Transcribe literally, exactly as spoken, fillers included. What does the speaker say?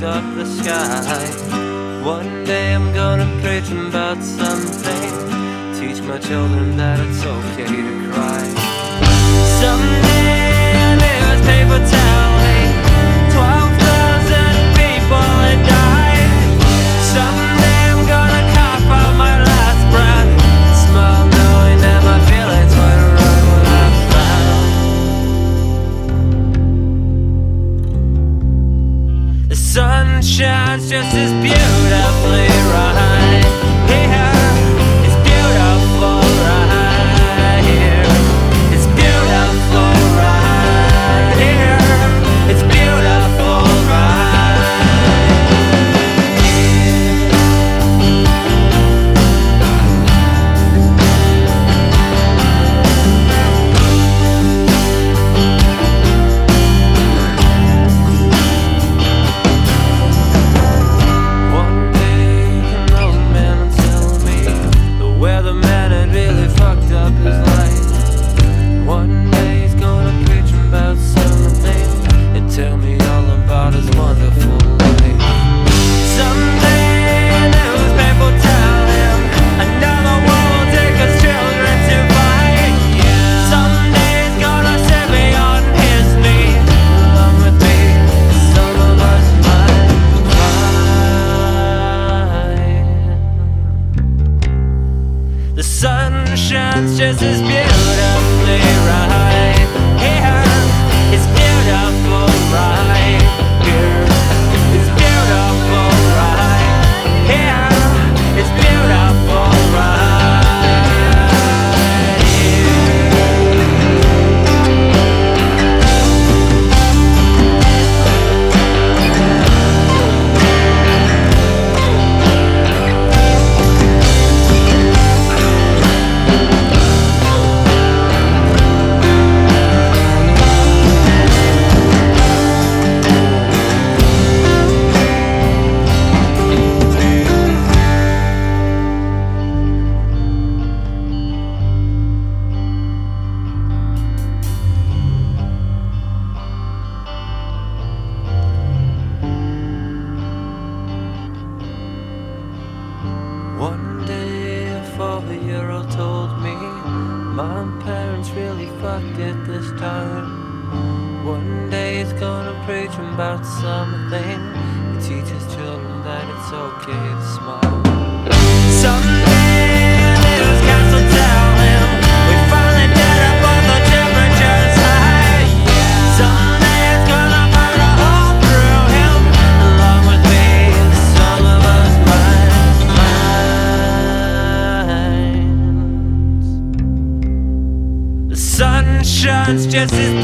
fucked up the sky. One day I'm gonna preach about something, teach my children that it's okay to cry. Someday a newspaper telling twelve thousand people had died. Someday I'm gonna cough out my last breath, smile knowing that my feelings went right when I found. The sun shines just as beautifully right here. It's beautiful right here. It's beautiful right here. It's beautiful right here. One day an old man will tell me the weatherman had really fucked up his life. One day he's gonna preach about something and tell me all about his wonderful life. Someday a newspaper will tell him another war will take his children to fight. Someday he's gonna set me on his knee, along with me, some of us might find. The sun shines just as beautifully right here. It's beautiful right here. It's beautiful right here. It's beautiful right here. One day a four-year-old told me my parents really fucked it this time. One day he's gonna preach about something and teach his children that it's okay to smile. Someday a newscast will tell him we finally did it but the temperature's high. Someday it's gonna burn a hole through him, along with me, some of us might find. The sun shines just as